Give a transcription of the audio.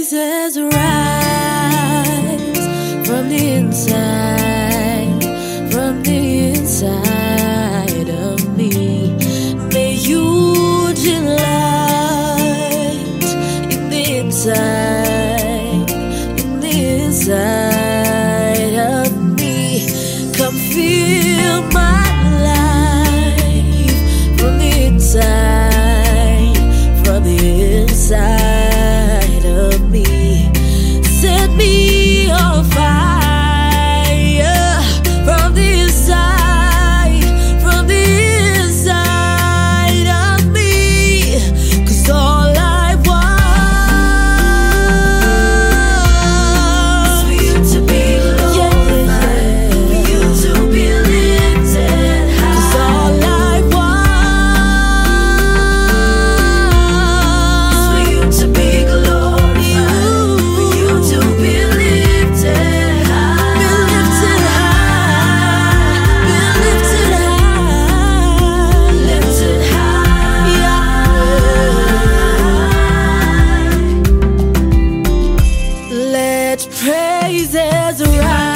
praises rise from the inside, of me. May you delight in the inside of me. Come feel my life from the inside of me. Set me on fire from the inside of me. 'Cause all I want is for you to be glorified, for you to be lifted high. 'Cause all I want is for you to be glorified, for you to be lifted high, be lifted high, be lifted high, lifted high, yeah. Let praises rise.